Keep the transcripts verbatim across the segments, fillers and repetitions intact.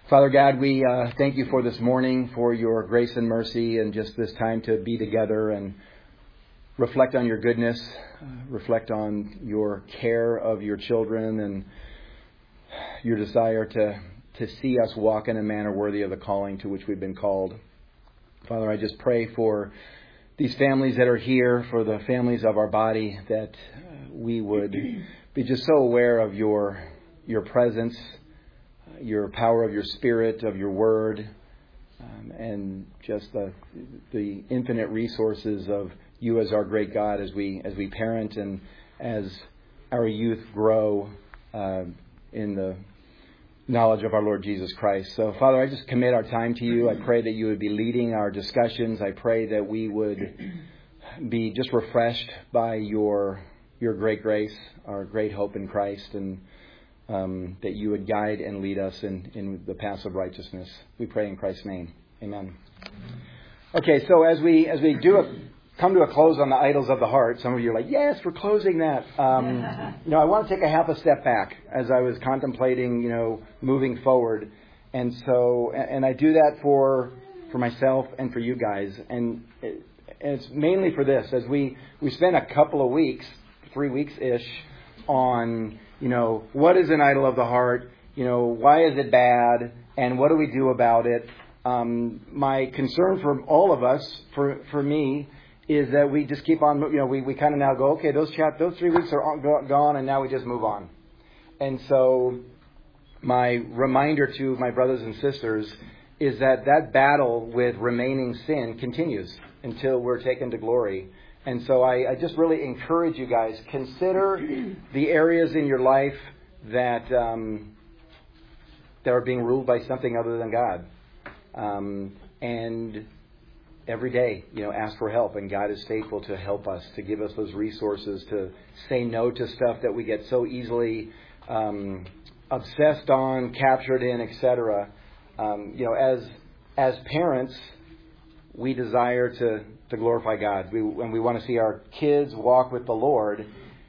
Father God, we uh, thank you for this morning, for your grace and mercy, and just this time to be together and reflect on your goodness, uh, reflect on your care of your children and your desire to, to see us walk in a manner worthy of the calling to which we've been called. Father, I just pray for these families that are here, for the families of our body, that uh, we would be just so aware of your your presence, your power of your Spirit, of your Word, um, and just the the infinite resources of you as our great God as we as we parent and as our youth grow uh, in the knowledge of our Lord Jesus Christ. So, Father, I just commit our time to you. I pray that you would be leading our discussions. I pray that we would be just refreshed by your your great grace, our great hope in Christ, and Um, that you would guide and lead us in, in the paths of righteousness. We pray in Christ's name. Amen. Okay, so as we as we do a, come to a close on the idols of the heart, some of you are like, yes, we're closing that. Um, you know, I want to take a half a step back as I was contemplating, you know, moving forward. And so, and I do that for for myself and for you guys. And, it, and it's mainly for this. As we, we spent a couple of weeks, three weeks-ish, on... You know, what is an idol of the heart? You know, why is it bad? And what do we do about it? Um, my concern for all of us, for for me, is that we just keep on, you know, we, we kind of now go, okay, those chat, those three weeks are on, go, gone, and now we just move on. And so my reminder to my brothers and sisters is that that battle with remaining sin continues until we're taken to glory. And so I, I just really encourage you guys, consider the areas in your life that um, that are being ruled by something other than God. Um, and every day, you know, ask for help. And God is faithful to help us, to give us those resources, to say no to stuff that we get so easily um, obsessed on, captured in, et cetera. Um, you know, as as parents, we desire to, to glorify God. We, and we want to see our kids walk with the Lord.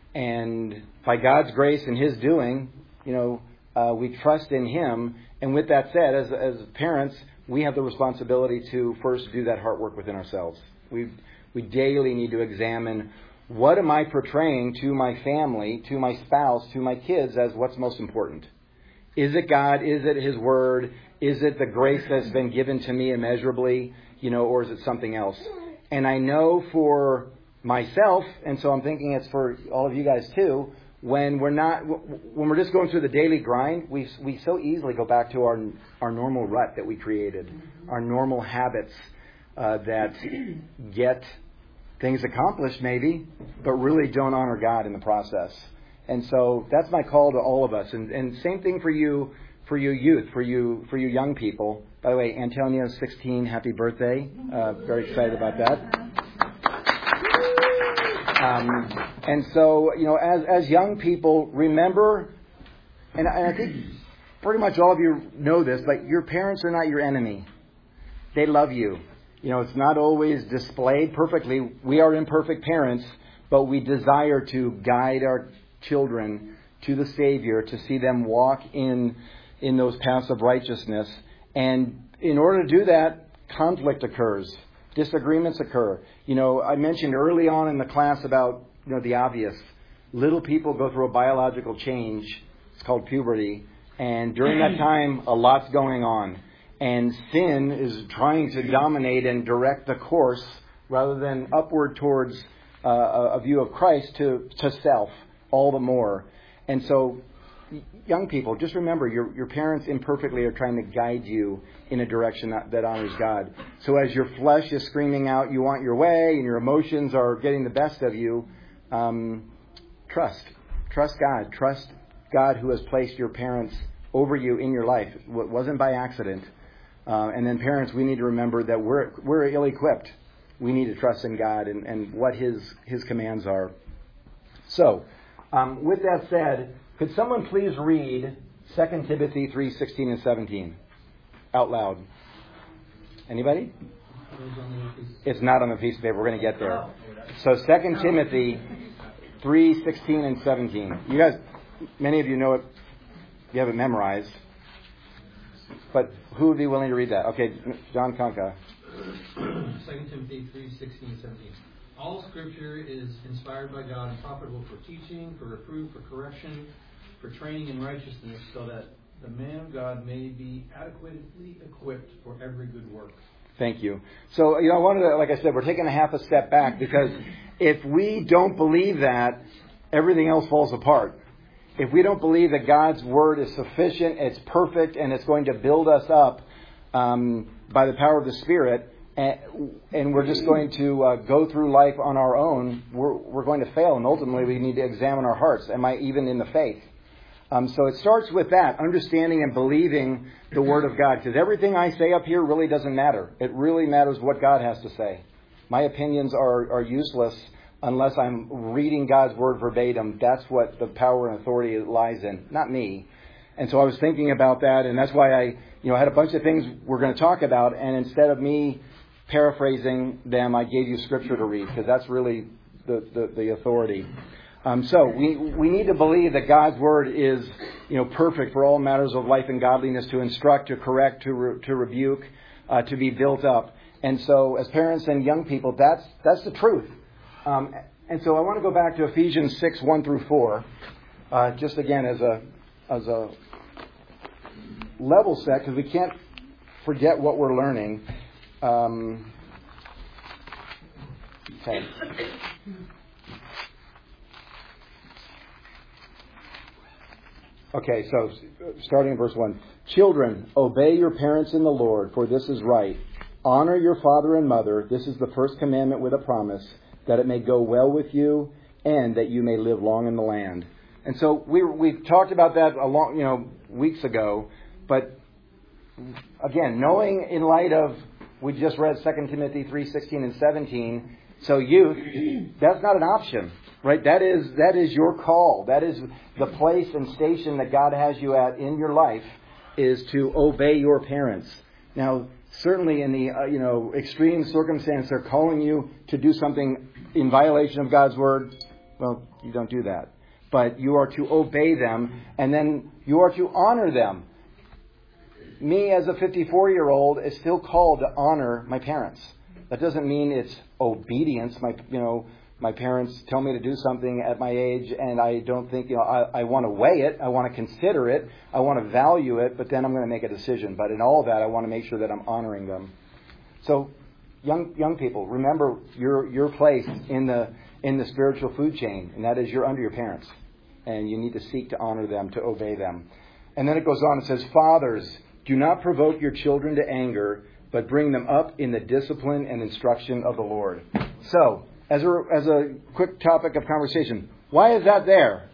And by God's grace and His doing, you know, uh, we trust in Him. And with that said, as as parents, we have the responsibility to first do that heart work within ourselves. We we daily need to examine, what am I portraying to my family, to my spouse, to my kids as what's most important? Is it God? Is it His Word? Is it the grace that's been given to me immeasurably? You know, or is it something else? And I know for myself, and so I'm thinking it's for all of you guys too, when we're not, when we're just going through the daily grind, we we so easily go back to our our normal rut that we created, our normal habits uh, that get things accomplished maybe, but really don't honor God in the process. And so that's my call to all of us. And, and same thing for you, for you youth, for you for you young people. By the way, Antonio's sixteen. Happy birthday. Uh, very excited about that. Um, and so, you know, as as young people, remember, and I, and I think pretty much all of you know this, but your parents are not your enemy. They love you. You know, it's not always displayed perfectly. We are imperfect parents, but we desire to guide our children to the Savior, to see them walk in in those paths of righteousness. And in order to do that, conflict occurs. Disagreements occur. You know, I mentioned early on in the class about, you know, the obvious. Little people go through a biological change. It's called puberty. And during that time, a lot's going on. And sin is trying to dominate and direct the course rather than upward towards uh, a view of Christ to, to self all the more. And so, young people, just remember, your your parents imperfectly are trying to guide you in a direction that, that honors God. So as your flesh is screaming out, you want your way, and your emotions are getting the best of you, um, trust. Trust God. Trust God who has placed your parents over you in your life. It wasn't by accident. Uh, and then parents, we need to remember that we're we're ill-equipped. We need to trust in God and, and what His His commands are. So, um, with that said, could someone please read Second Timothy three sixteen and seventeen out loud? Anybody? It's not on the piece of paper. We're going to get there. So Second Timothy three sixteen and seventeen. You guys, many of you know it. You have it memorized. But who would be willing to read that? Okay, John Conca. Second Timothy three sixteen and seventeen. All Scripture is inspired by God and profitable for teaching, for reproof, for correction, for training in righteousness, so that the man of God may be adequately equipped for every good work. Thank you. So, you know, I wanted to, like I said, we're taking a half a step back, because if we don't believe that, everything else falls apart. If we don't believe that God's Word is sufficient, it's perfect, and it's going to build us up um, by the power of the Spirit, and, and we're just going to uh, go through life on our own, we're, we're going to fail, and ultimately we need to examine our hearts. Am I even in the faith? Um, so it starts with that, understanding and believing the Word of God. Because everything I say up here really doesn't matter. It really matters what God has to say. My opinions are, are useless unless I'm reading God's Word verbatim. That's what the power and authority lies in, not me. And so I was thinking about that, and that's why I you know, had a bunch of things we're going to talk about, and instead of me paraphrasing them, I gave you Scripture to read, because that's really the, the, the authority. Um, so we we need to believe that God's Word is, you know, perfect for all matters of life and godliness, to instruct, to correct, to re, to rebuke, uh, to be built up. And so, as parents and young people, that's that's the truth. Um, and so, I want to go back to Ephesians six one through four, uh, just again as a as a level set, because we can't forget what we're learning. Um, okay. Okay, so starting in verse one. Children, obey your parents in the Lord, for this is right. Honor your father and mother. This is the first commandment with a promise, that it may go well with you and that you may live long in the land. And so we we talked about that a long, you know, weeks ago. But again, knowing in light of, we just read Second Timothy three sixteen and seventeen. So youth, that's not an option. Right, that is that is your call. That is the place and station that God has you at in your life, is to obey your parents. Now, certainly in the uh, you know extreme circumstance, they're calling you to do something in violation of God's Word. Well, you don't do that, but you are to obey them, and then you are to honor them. Me, as a fifty-four-year-old, is still called to honor my parents. That doesn't mean it's obedience. My you know. My parents tell me to do something at my age, and I don't think, you know, I, I want to weigh it, I want to consider it, I want to value it, but then I'm going to make a decision. But in all that, I want to make sure that I'm honoring them. So, young young people, remember your your place in the in the spiritual food chain, and that is you're under your parents, and you need to seek to honor them, to obey them. And then it goes on, it says, fathers, do not provoke your children to anger, but bring them up in the discipline and instruction of the Lord. So, As a, as a quick topic of conversation, why is that there?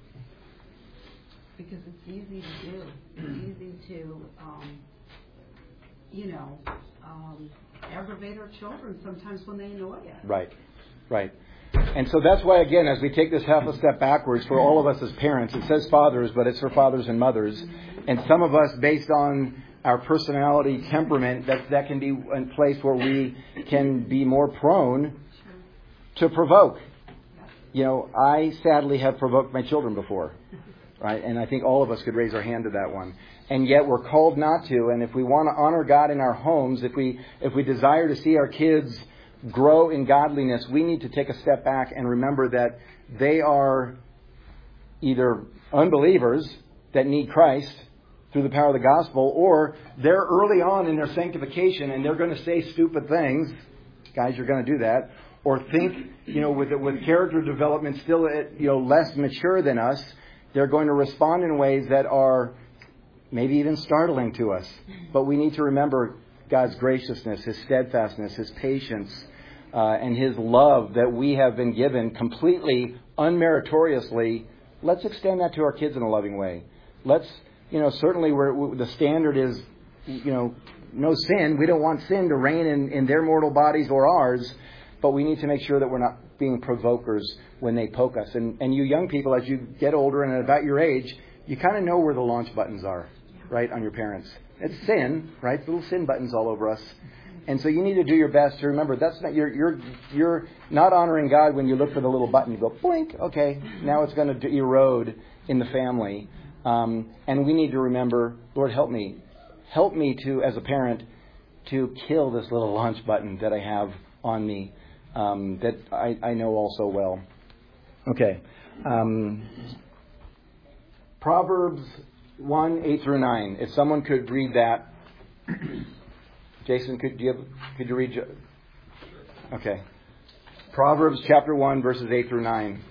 Because it's easy to do. It's easy to, um, you know, um, aggravate our children sometimes when they annoy us. Right, right. And so that's why, again, as we take this half a step backwards, for all of us as parents, it says fathers, but it's for fathers and mothers. And some of us, based on our personality, temperament, that that can be a place where we can be more prone to provoke. You know, I sadly have provoked my children before, right? And I think all of us could raise our hand to that one. And yet we're called not to. And if we want to honor God in our homes, if we if we desire to see our kids grow in godliness, we need to take a step back and remember that they are either unbelievers that need Christ through the power of the gospel, or they're early on in their sanctification and they're going to say stupid things. Guys, you're going to do that. Or think, you know, with with character development still, you know, less mature than us, they're going to respond in ways that are maybe even startling to us. But we need to remember God's graciousness, His steadfastness, His patience, uh, and His love that we have been given completely unmeritoriously. Let's extend that to our kids in a loving way. Let's, you know, certainly where the standard is, you know, no sin. We don't want sin to reign in, in their mortal bodies or ours. But we need to make sure that we're not being provokers when they poke us. And, and you young people, as you get older and about your age, you kind of know where the launch buttons are, right, on your parents. It's sin, right? Little sin buttons all over us. And so you need to do your best to remember that's not you're you're you're not honoring God when you look for the little button. You go, blink, okay, now it's going to erode in the family. Um, and we need to remember, Lord, help me. help me to, as a parent, to kill this little launch button that I have on me um, that I, I know all so well. Okay. Um, Proverbs one, eight through nine. If someone could read that. Jason, could you, have, could you read? Okay. Proverbs chapter one, verses eight through nine.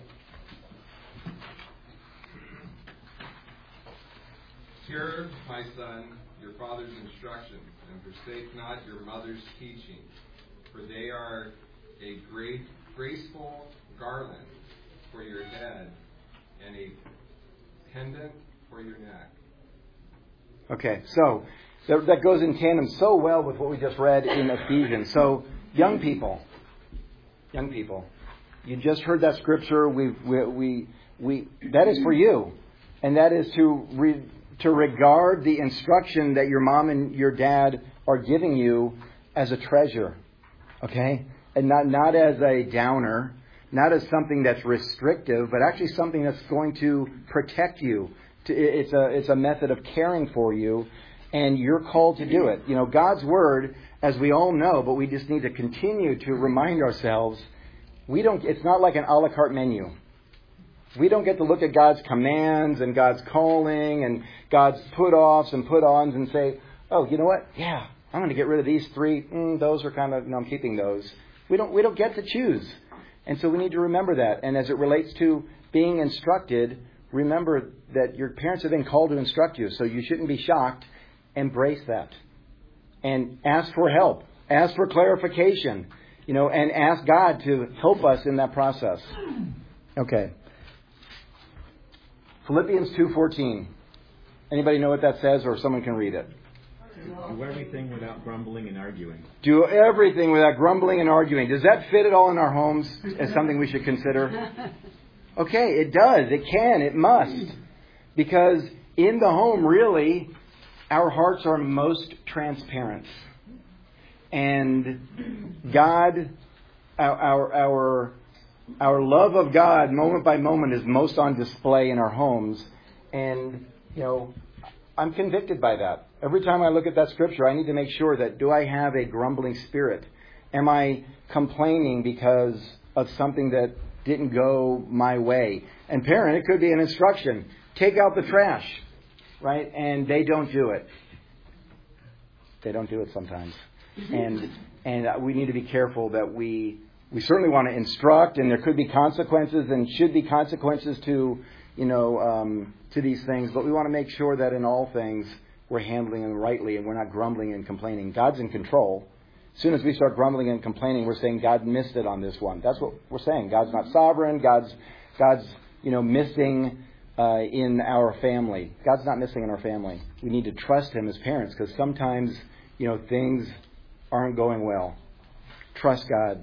Hear, my son, your father's instructions, and forsake not your mother's teaching, for they are a great, graceful garland for your head and a pendant for your neck. Okay, so that, that goes in tandem so well with what we just read in Ephesians. So, young people, young people, you just heard that scripture. We we we, we that is for you, and that is to re, to regard the instruction that your mom and your dad are giving you as a treasure, okay, and not not as a downer, not as something that's restrictive, but actually something that's going to protect you. It's a it's a method of caring for you, and you're called to do it. You know, God's Word, as we all know, but we just need to continue to remind ourselves, we don't. It's not like an a la carte menu. We don't get to look at God's commands and God's calling and God's put-offs and put-ons and say, oh, you know what? Yeah, I'm going to get rid of these three. Mm, those are kind of, no, I'm keeping those. We don't we don't get to choose. And so we need to remember that. And as it relates to being instructed, remember that your parents have been called to instruct you, so you shouldn't be shocked. Embrace that. And ask for help. Ask for clarification. You know, and ask God to help us in that process. Okay. Philippians two fourteen. Anybody know what that says, or someone can read it? Do everything without grumbling and arguing. Do everything without grumbling and arguing. Does that fit at all in our homes as something we should consider? Okay, it does. It can. It must. Because in the home, really, our hearts are most transparent. And God, our, our, our, our love of God, moment by moment, is most on display in our homes. And, you know, I'm convicted by that. Every time I look at that scripture, I need to make sure that, do I have a grumbling spirit? Am I complaining because of something that didn't go my way? And parent, it could be an instruction. Take out the trash, right? And they don't do it. They don't do it sometimes. And and we need to be careful that we we certainly want to instruct, and there could be consequences and should be consequences to, you know, um, to these things. But we want to make sure that in all things we're handling them rightly and we're not grumbling and complaining. God's in control. As soon as we start grumbling and complaining, we're saying God missed it on this one. That's what we're saying. God's not sovereign. God's, God's, you know, missing uh, in our family. God's not missing in our family. We need to trust Him as parents, because sometimes, you know, things aren't going well. Trust God.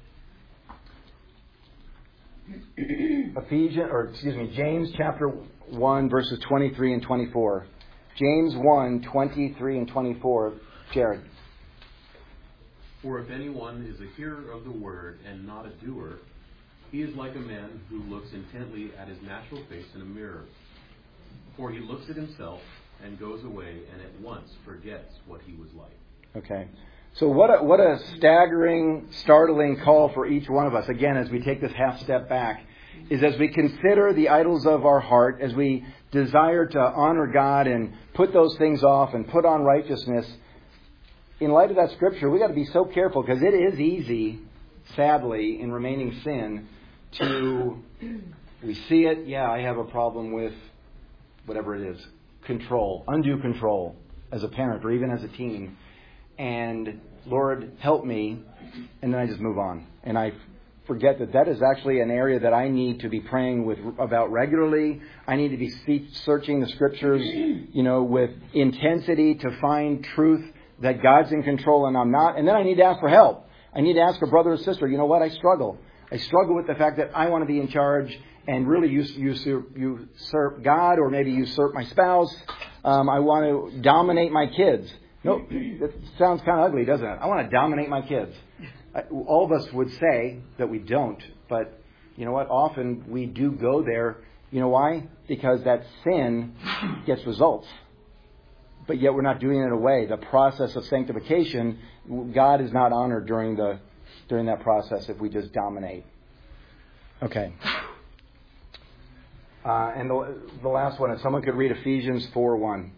Ephesians, or excuse me, James chapter one, verses twenty-three and twenty-four. James one, twenty-three and twenty-four. Jared. For if anyone is a hearer of the word and not a doer, he is like a man who looks intently at his natural face in a mirror. For he looks at himself and goes away and at once forgets what he was like. Okay. So what a, what a staggering, startling call for each one of us. Again, as we take this half step back, is as we consider the idols of our heart, as we desire to honor God and put those things off and put on righteousness, in light of that scripture, we got to be so careful, because it is easy, sadly, in remaining sin, to, we see it, yeah, I have a problem with whatever it is, control, undue control, as a parent or even as a teen. And, Lord, help me, and then I just move on. And I forget that that is actually an area that I need to be praying with about regularly. I need to be searching the scriptures, you know, with intensity to find truth that God's in control and I'm not. And then I need to ask for help. I need to ask a brother or sister, you know what, I struggle. I struggle with the fact that I want to be in charge and really usurp, usurp God, or maybe usurp my spouse. Um, I want to dominate my kids. No, that sounds kind of ugly, doesn't it? I want to dominate my kids. I, all of us would say that we don't, but you know what? Often we do go there. You know why? Because that sin gets results. but yet we're not doing it away. The process of sanctification, God is not honored during the during that process if we just dominate. Okay. Uh, and the, the last one, if someone could read Ephesians four one.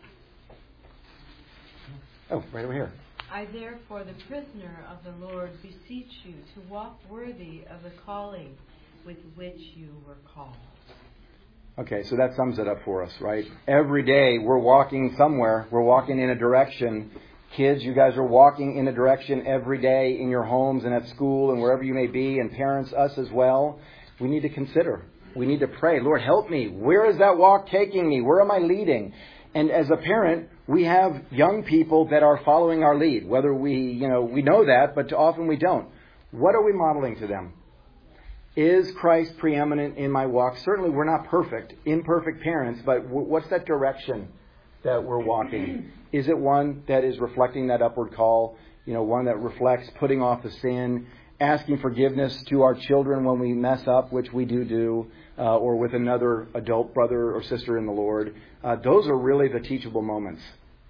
Oh, right over here. I therefore, the prisoner of the Lord, beseech you to walk worthy of the calling with which you were called. Okay, so that sums it up for us, right? Every day we're walking somewhere. We're walking in a direction. Kids, you guys are walking in a direction every day in your homes and at school and wherever you may be, and parents, us as well. We need to consider. We need to pray. Lord, help me. Where is that walk taking me? Where am I leading? And as a parent, we have young people that are following our lead. Whether we, you know, we know that, but often we don't. What are we modeling to them? Is Christ preeminent in my walk? Certainly we're not perfect, imperfect parents, but what's that direction that we're walking? Is it one that is reflecting that upward call? You know, one that reflects putting off the sin, asking forgiveness to our children when we mess up, which we do do, uh, or with another adult brother or sister in the Lord. Uh, those are really the teachable moments.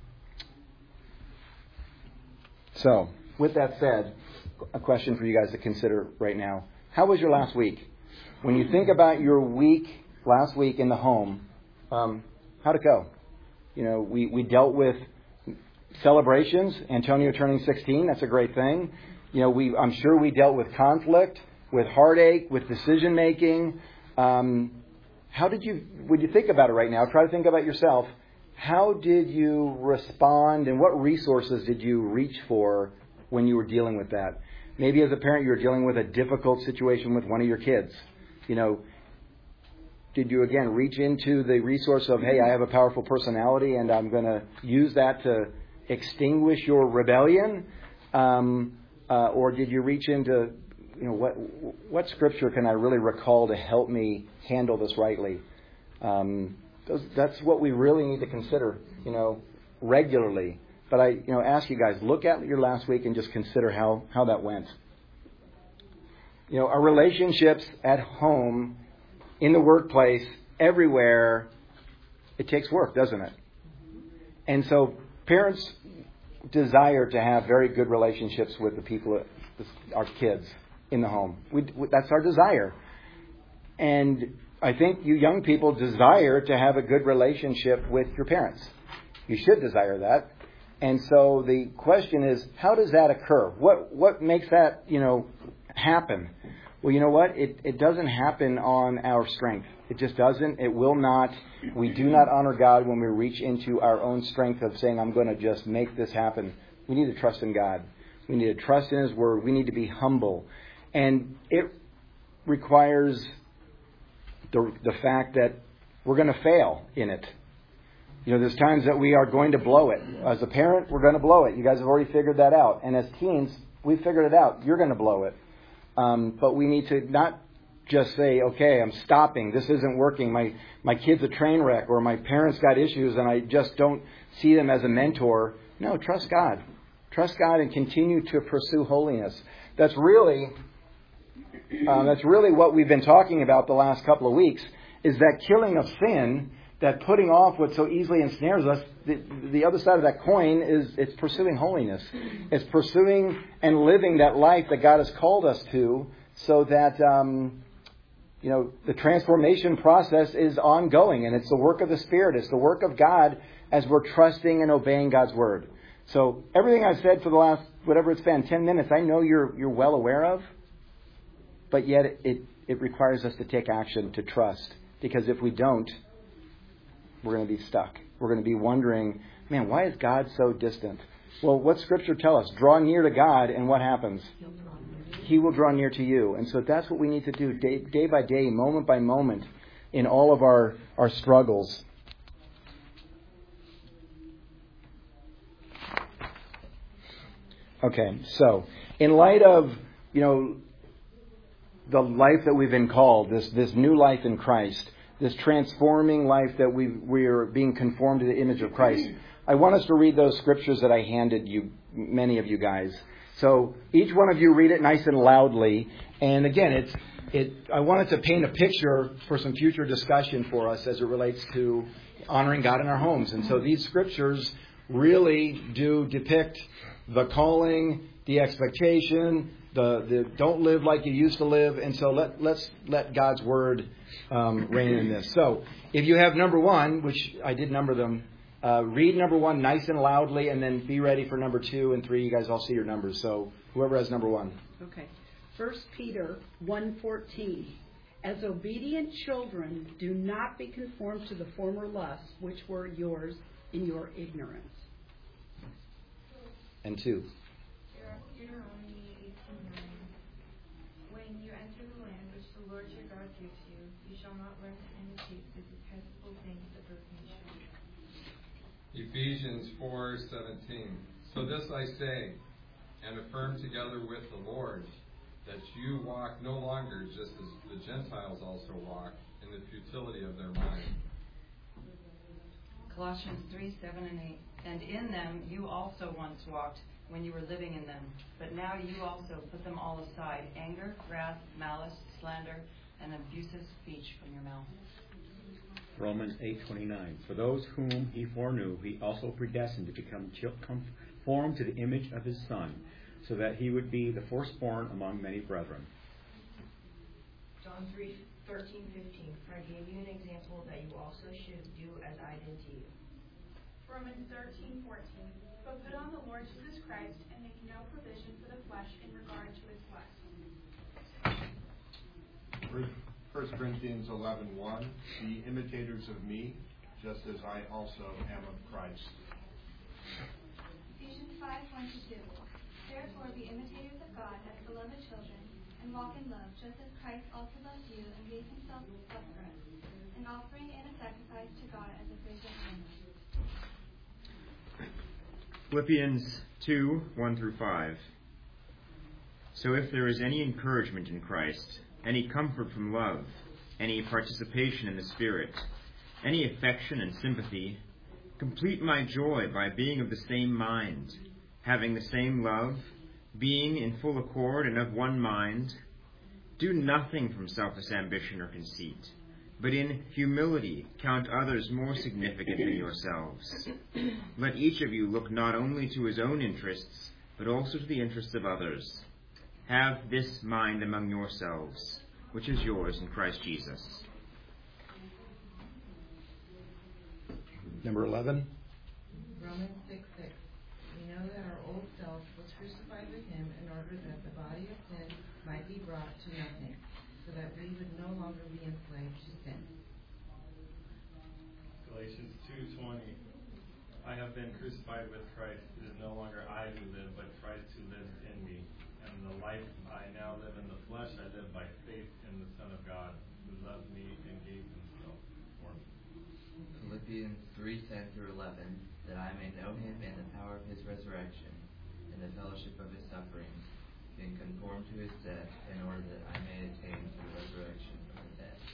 So, with that said, a question for you guys to consider right now. How was your last week? When you think about your week, last week in the home, um, how'd it go? You know, we, we dealt with celebrations, Antonio turning sixteen, that's a great thing. You know, we I'm sure we dealt with conflict, with heartache, with decision making. Um, how did you, when you think about it right now, try to think about yourself. How did you respond and what resources did you reach for when you were dealing with that? Maybe as a parent you were dealing with a difficult situation with one of your kids. You know, did you again reach into the resource of, hey, I have a powerful personality and I'm going to use that to extinguish your rebellion? Um, uh, or did you reach into, you know, what what scripture can I really recall to help me handle this rightly? Um, those, that's what we really need to consider, you know, regularly. But I, you know, ask you guys, look at your last week and just consider how, how that went. You know, our relationships at home, in the workplace, everywhere, it takes work, doesn't it? And so parents desire to have very good relationships with the people, our kids in the home. We, that's our desire. And I think you young people desire to have a good relationship with your parents. You should desire that. And so the question is, how does that occur? What what makes that, you know, happen? Well, you know what? It it doesn't happen on our strength. It just doesn't. It will not. We do not honor God when we reach into our own strength of saying, I'm going to just make this happen. We need to trust in God. We need to trust in His Word. We need to be humble. And it requires the the fact that we're going to fail in it. You know, there's times that we are going to blow it. As a parent, we're going to blow it. You guys have already figured that out. And as teens, we've figured it out. You're going to blow it. Um, but we need to not just say, okay, I'm stopping. This isn't working. My my kid's a train wreck, or my parents got issues and I just don't see them as a mentor. No, trust God. Trust God and continue to pursue holiness. That's really, um, that's really what we've been talking about the last couple of weeks, is that killing of sin, that putting off what so easily ensnares us. The, the other side of that coin is it's pursuing holiness. It's pursuing and living that life that God has called us to, so that, um, you know, the transformation process is ongoing, and it's the work of the Spirit. It's the work of God as we're trusting and obeying God's Word. So everything I've said for the last, whatever it's been, ten minutes, I know you're you're well aware of, but yet it, it, it requires us to take action, to trust, because if we don't, we're going to be stuck. We're going to be wondering, man, why is God so distant? Well, what Scripture tell us? Draw near to God, and what happens? He will draw near to you. And so that's what we need to do day, day by day, moment by moment, in all of our, our struggles. Okay, so in light of, you know, the life that we've been called, this this new life in Christ, this transforming life that we we are being conformed to the image of Christ, I want us to read those scriptures that I handed you, many of you guys. So each one of you read it nice and loudly. And again, it's it. I wanted to paint a picture for some future discussion for us as it relates to, honoring God in our homes. And so these scriptures really do depict the calling, the expectation, the, the don't live like you used to live. And so let, let's let God's word um, reign in this. So if you have number one, which I did number them, uh, read number one nice and loudly, and then be ready for number two and three. You guys all see your numbers. So whoever has number one. Okay. First Peter one fourteen. As obedient children, do not be conformed to the former lusts which were yours in your ignorance. And two. Deuteronomy eighteen nine. When you enter the land which the Lord your God gives you, you shall not learn to imitate the detestable things of those nations. Ephesians four seventeen. So this I say, and affirm together with the Lord, that you walk no longer just as the Gentiles also walk, in the futility of their mind. Colossians three seven and eight. And in them you also once walked when you were living in them, but now you also put them all aside: anger, wrath, malice, slander, and abusive speech from your mouth. Romans eight twenty-nine. For those whom he foreknew, he also predestined to become conformed to the image of his Son, so that he would be the firstborn among many brethren. John three thirteen fifteen. For I gave you an example that you also should do as I did to you. Romans thirteen fourteen. But put on the Lord Jesus Christ and make no provision for the flesh in regard to its lusts. First Corinthians eleven one. Be imitators of me, just as I also am of Christ. Ephesians five one to two. Therefore be imitators of God as beloved children, and walk in love, just as Christ also loved you and gave himself up for us, an offering and a sacrifice to God as a fragrant aroma. Philippians two one through five. So if there is any encouragement in Christ, any comfort from love, any participation in the Spirit, any affection and sympathy, complete my joy by being of the same mind, having the same love, being in full accord and of one mind. Do nothing from selfish ambition or conceit, but in humility count others more significant than yourselves. Let each of you look not only to his own interests, but also to the interests of others. Have this mind among yourselves, which is yours in Christ Jesus. Number eleven. Romans six six. We know that our old self was crucified with him in order that the body of sin might be brought to nothing, so that we would no longer be enslaved to sin. Galatians two twenty. I have been crucified with Christ. It is no longer I who live, but Christ who lives in me. And the life I now live in the flesh, I live by faith in the Son of God, who loved me and gave himself for me. Philippians three ten through eleven, that I may know him and the power of his resurrection, and the fellowship of his sufferings, being conformed to his death, in order that I may attain to the resurrection from the dead.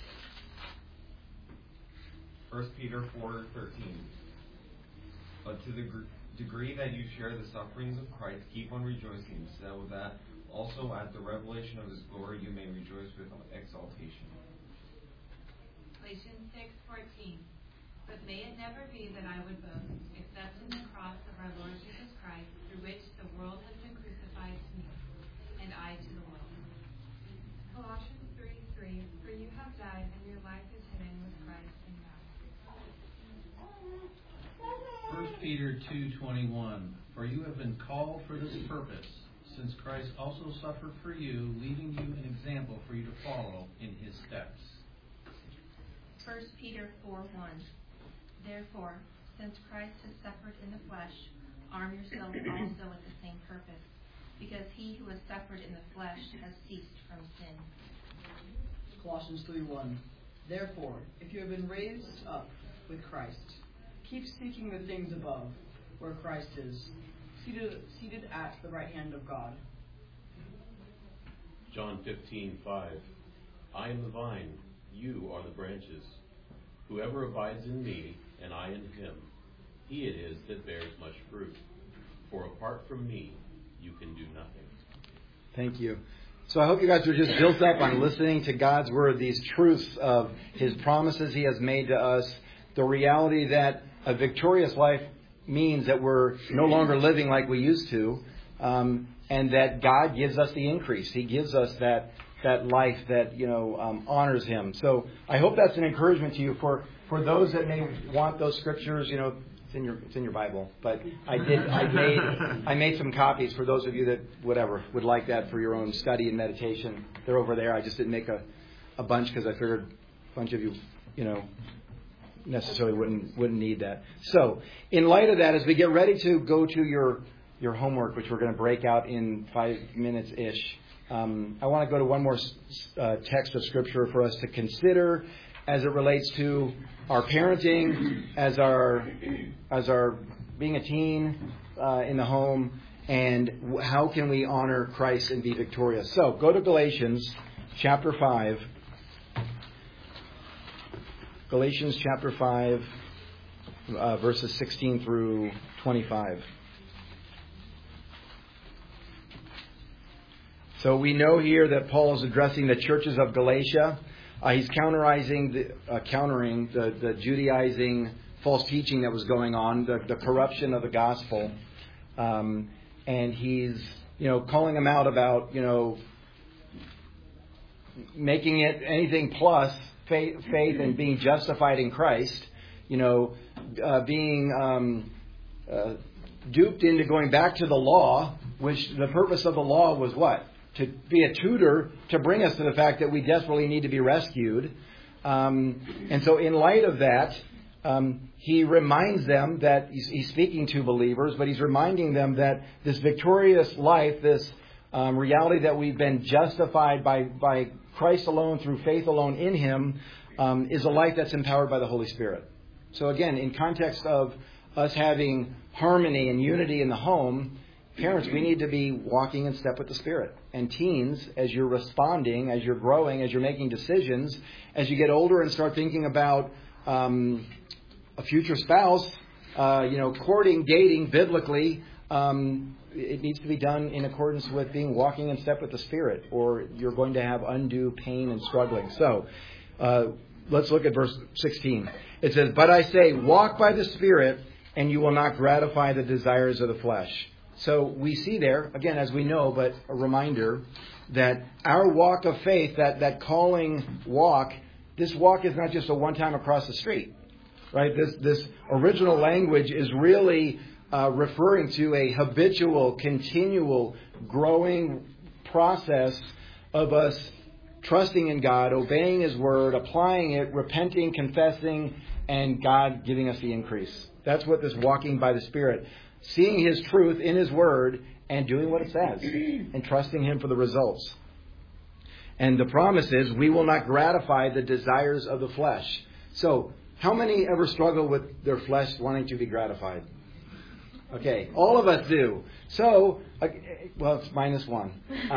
First Peter four thirteen. But to the gr- degree that you share the sufferings of Christ, keep on rejoicing, so that also at the revelation of his glory you may rejoice with exaltation. Galatians six fourteen. But may it never be that I would boast, except in the cross of our Lord Jesus Christ, through which the world has been crucified to me, and I to the world. Colossians three three. For you have died, and your life is hidden with Christ in God. First Peter two twenty-one. For you have been called for this purpose, since Christ also suffered for you, leaving you an example for you to follow in his steps. First Peter four one. Therefore, since Christ has suffered in the flesh, arm yourselves also with the same purpose, because he who has suffered in the flesh has ceased from sin. Colossians three one. Therefore, if you have been raised up with Christ, keep seeking the things above, where Christ is, seated, seated at the right hand of God. John fifteen five. I am the vine, you are the branches. Whoever abides in me, and I in him, he it is that bears much fruit. For apart from me, you can do nothing. Thank you. So I hope you guys were just built up on listening to God's word, these truths of his promises he has made to us, the reality that a victorious life means that we're no longer living like we used to, um, and that God gives us the increase. He gives us that that life that, you know, um, honors Him. So I hope that's an encouragement to you. For, for those that may want those scriptures, you know, it's in your it's in your Bible. But I did I made I made some copies for those of you that whatever would like that for your own study and meditation. They're over there. I just didn't make a, a bunch because I figured a bunch of you, you know, necessarily wouldn't wouldn't need that. So, in light of that, as we get ready to go to your your homework, which we're going to break out in five minutes ish, um, I want to go to one more uh, text of Scripture for us to consider as it relates to our parenting, as our as our being a teen uh, in the home, and how can we honor Christ and be victorious. So, go to Galatians chapter five. Galatians chapter five, uh, verses sixteen through twenty-five. So we know here that Paul is addressing the churches of Galatia. Uh, he's counterizing the, uh, countering the, the Judaizing false teaching that was going on, the, the corruption of the gospel. Um, and he's, you know, calling them out about, you know, making it anything plus faith, faith and being justified in Christ, you know, uh, being um, uh, duped into going back to the law, which the purpose of the law was what? To be a tutor to bring us to the fact that we desperately need to be rescued. Um, and so in light of that, um, he reminds them that he's, he's speaking to believers, but he's reminding them that this victorious life, this um, reality that we've been justified by, by Christ alone, through faith alone in Him, um, is a life that's empowered by the Holy Spirit. So again, in context of us having harmony and unity in the home, parents, we need to be walking in step with the Spirit. And teens, as you're responding, as you're growing, as you're making decisions, as you get older and start thinking about um, a future spouse, uh, you know, courting, dating biblically, um, it needs to be done in accordance with being walking in step with the Spirit, or you're going to have undue pain and struggling. So, uh, let's look at verse sixteen. It says, "But I say, walk by the Spirit, and you will not gratify the desires of the flesh." So we see there, again, as we know, but a reminder that our walk of faith, that, that calling walk, this walk is not just a one-time across the street, right? This, this original language is really uh, referring to a habitual, continual, growing process of us trusting in God, obeying His Word, applying it, repenting, confessing, and God giving us the increase. That's what this walking by the Spirit, seeing His truth in His Word and doing what it says and trusting Him for the results. And the promise is we will not gratify the desires of the flesh. So, how many ever struggle with their flesh wanting to be gratified? Okay, all of us do. So, well, it's minus one. Um,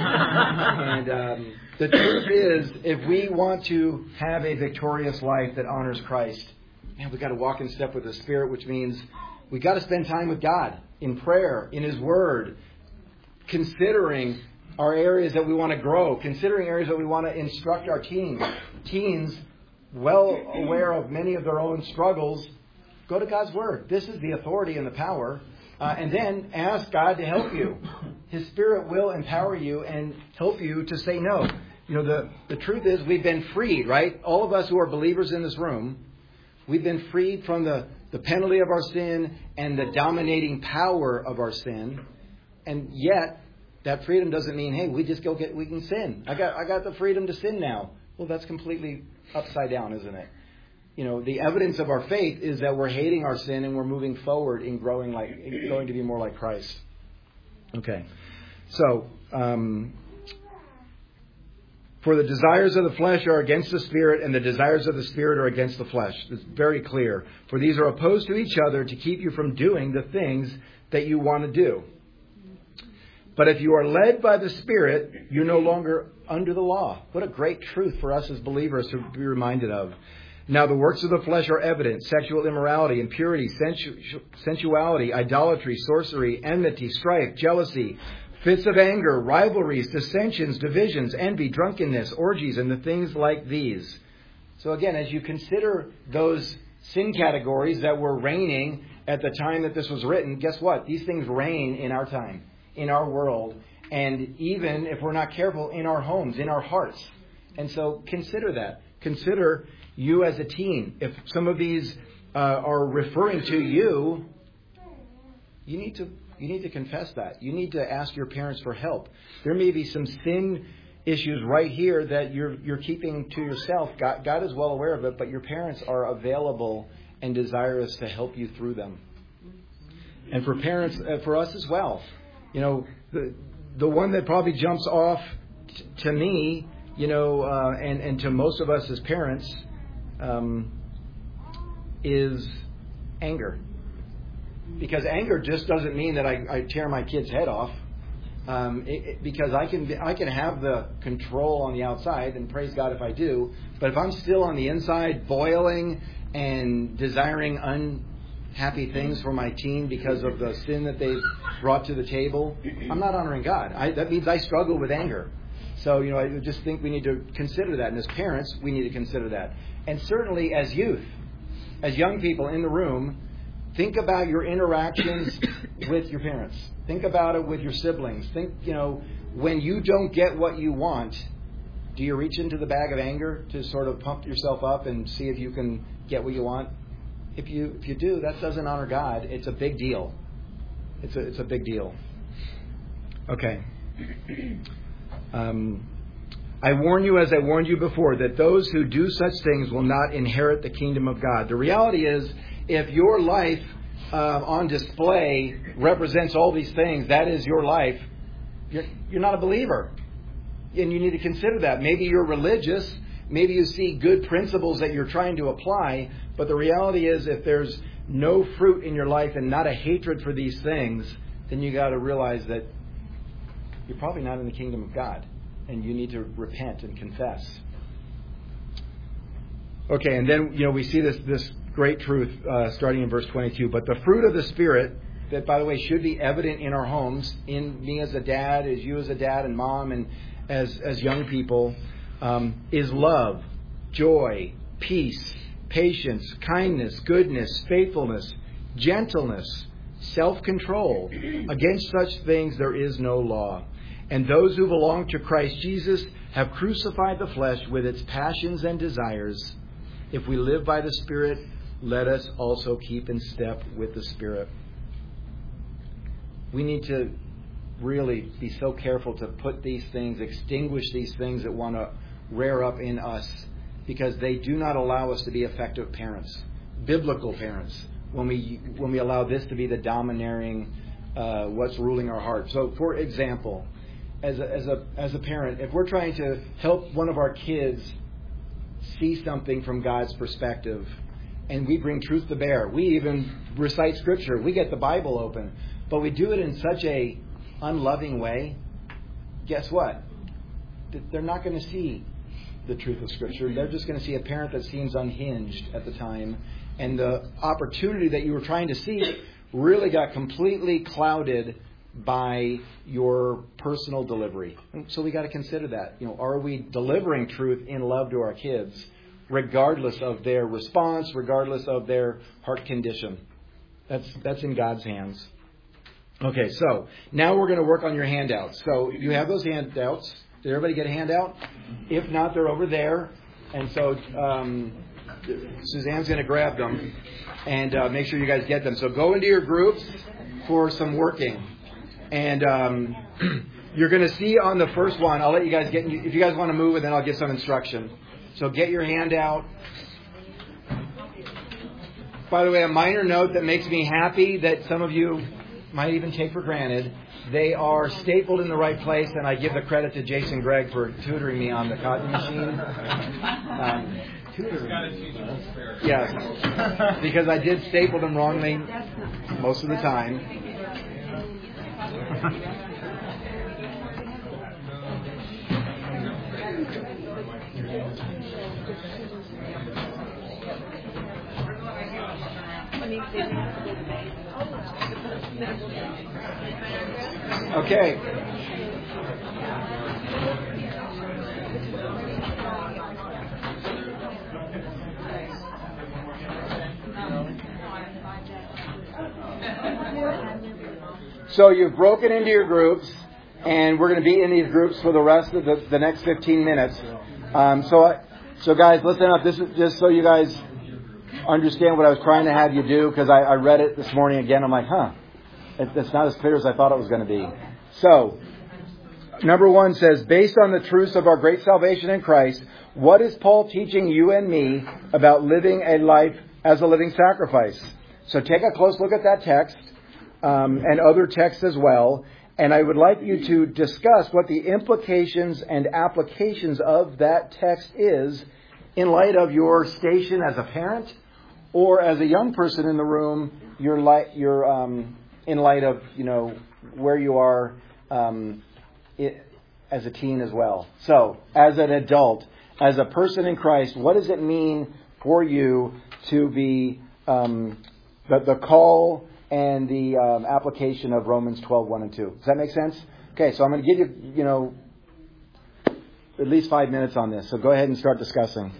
and um, the truth is, if we want to have a victorious life that honors Christ, man, we've got to walk in step with the Spirit, which means we've got to spend time with God in prayer, in His Word, considering our areas that we want to grow, considering areas that we want to instruct our teens. Teens, well aware of many of their own struggles, go to God's Word. This is the authority and the power. Uh, and then ask God to help you. His Spirit will empower you and help you to say no. You know, the, the truth is we've been freed, right? All of us who are believers in this room, we've been freed from the, the penalty of our sin and the dominating power of our sin. And yet, that freedom doesn't mean, hey, we just go get, we can sin. I got, I got the freedom to sin now. Well, that's completely upside down, isn't it? You know, the evidence of our faith is that we're hating our sin and we're moving forward in growing like, going to be more like Christ. Okay. So, um, for the desires of the flesh are against the Spirit, and the desires of the Spirit are against the flesh. It's very clear. For these are opposed to each other to keep you from doing the things that you want to do. But if you are led by the Spirit, you're no longer under the law. What a great truth for us as believers to be reminded of. Now the works of the flesh are evident: sexual immorality, impurity, sensu- sensuality, idolatry, sorcery, enmity, strife, jealousy, fits of anger, rivalries, dissensions, divisions, envy, drunkenness, orgies, and the things like these. So again, as you consider those sin categories that were reigning at the time that this was written, guess what? These things reign in our time, in our world, and even, if we're not careful, in our homes, in our hearts. And so consider that. Consider you as a teen. If some of these uh, are referring to you, you need to you need to confess that. You need to ask your parents for help. There may be some sin issues right here that you're you're keeping to yourself. God, God is well aware of it, but your parents are available and desirous to help you through them. And for parents, uh, for us as well, you know, the the one that probably jumps off t- to me, you know, uh, and and to most of us as parents, um, is anger. Because anger just doesn't mean that I, I tear my kid's head off. Um, it, it, because I can I can have the control on the outside, and praise God if I do. But if I'm still on the inside boiling and desiring unhappy things for my teen because of the sin that they've brought to the table, I'm not honoring God. I, that means I struggle with anger. So, you know, I just think we need to consider that. And as parents, we need to consider that. And certainly as youth, as young people in the room, think about your interactions with your parents. Think about it with your siblings. Think, you know, when you don't get what you want, do you reach into the bag of anger to sort of pump yourself up and see if you can get what you want? If you if you do, that doesn't honor God. It's a big deal. It's a it's a big deal. Okay. Um, I warn you, as I warned you before, that those who do such things will not inherit the kingdom of God. The reality is, if your life uh, on display represents all these things, that is your life, you're, you're not a believer. And you need to consider that. Maybe you're religious. Maybe you see good principles that you're trying to apply. But the reality is, if there's no fruit in your life and not a hatred for these things, then you got to realize that you're probably not in the kingdom of God. And you need to repent and confess. Okay, and then, you know, we see this this great truth uh, starting in verse twenty-two. But the fruit of the Spirit, that, by the way, should be evident in our homes, in me as a dad, as you as a dad and mom, and as, as young people, um, is love, joy, peace, patience, kindness, goodness, faithfulness, gentleness, self-control. Against such things there is no law. And those who belong to Christ Jesus have crucified the flesh with its passions and desires. If we live by the Spirit, let us also keep in step with the Spirit. We need to really be so careful to put these things, extinguish these things that want to rear up in us, because they do not allow us to be effective parents, biblical parents, when we when we allow this to be the domineering, uh, what's ruling our heart. So, for example, as a, as a as a parent, if we're trying to help one of our kids see something from God's perspective, and we bring truth to bear, we even recite Scripture, we get the Bible open, but we do it in such a unloving way, guess what? They're not going to see the truth of Scripture. They're just going to see a parent that seems unhinged at the time, and the opportunity that you were trying to see really got completely clouded by your personal delivery. And so we got to consider that. You know, are we delivering truth in love to our kids, regardless of their response, regardless of their heart condition? That's that's in God's hands. Okay, so now we're going to work on your handouts. So you have those handouts. Did everybody get a handout? If not, they're over there. And so um, Suzanne's going to grab them and uh, make sure you guys get them. So go into your groups for some working. And um, you're going to see on the first one, I'll let you guys get, if you guys want to move, and then I'll give some instruction. So get your handout. By the way, a minor note that makes me happy that some of you might even take for granted, they are stapled in the right place, and I give the credit to Jason Gregg for tutoring me on the cotton machine. Um, tutoring. Yes, because I did staple them wrongly most of the time. Okay. So you've broken into your groups, and we're going to be in these groups for the rest of the, the next fifteen minutes. Um, so, I, so guys, listen up. This is just so you guys understand what I was trying to have you do, because I, I read it this morning again. I'm like, huh, it, it's not as clear as I thought it was going to be. So, number one says, based on the truths of our great salvation in Christ, what is Paul teaching you and me about living a life as a living sacrifice? So take a close look at that text um, and other texts as well. And I would like you to discuss what the implications and applications of that text is in light of your station as a parent, or as a young person in the room, you're, li- you're um, in light of, you know, where you are um, it, as a teen as well. So, as an adult, as a person in Christ, what does it mean for you to be um, the, the call and the um, application of Romans twelve, one and two? Does that make sense? Okay, so I'm going to give you, you know, at least five minutes on this. So go ahead and start discussing.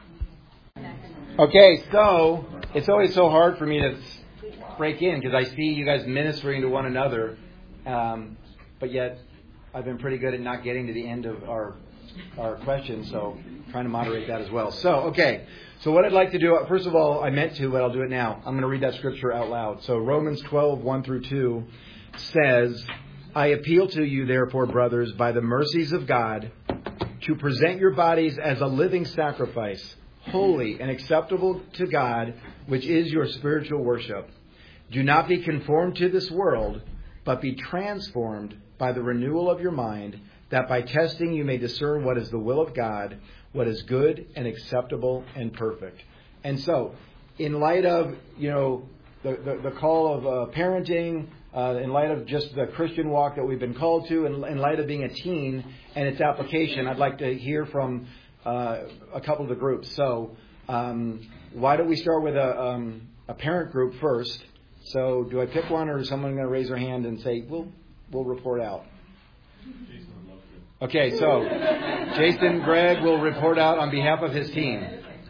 Okay, so it's always so hard for me to break in because I see you guys ministering to one another, um, but yet I've been pretty good at not getting to the end of our our questions, so I'm trying to moderate that as well. So, okay, so what I'd like to do, first of all, I meant to, but I'll do it now. I'm going to read that scripture out loud. So Romans twelve, one through two says, I appeal to you, therefore, brothers, by the mercies of God, to present your bodies as a living sacrifice, holy and acceptable to God, which is your spiritual worship. Do not be conformed to this world, but be transformed by the renewal of your mind, that by testing you may discern what is the will of God, what is good and acceptable and perfect. And so, in light of, you know, the, the, the call of uh, parenting, uh, in light of just the Christian walk that we've been called to, in, in light of being a teen and its application, I'd like to hear from uh, a couple of the groups. So, um, why don't we start with a, um, a parent group first? So, do I pick one, or is someone going to raise their hand and say, we'll, we'll report out? Okay, so Jason Gregg will report out on behalf of his team.